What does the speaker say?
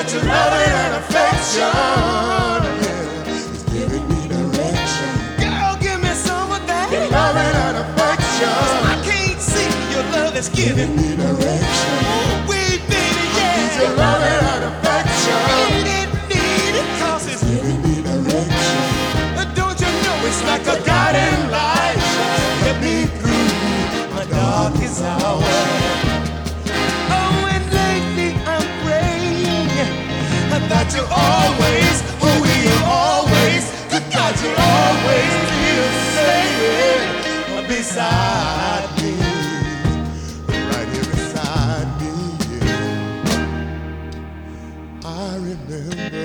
your loving and affection. Yeah. It's giving me direction. Girl, give me some of that. Your loving and affection. I can't see your love is giving me direction. Wait, baby, yeah. I need your loving and affection. Need it, cause it's giving me direction. Don't you know it's like a guiding light? Help me through my darkest hour. Oh, and lately I'm praying that you always, oh, you always, that God you always be beside me, right here beside me. Yeah. I remember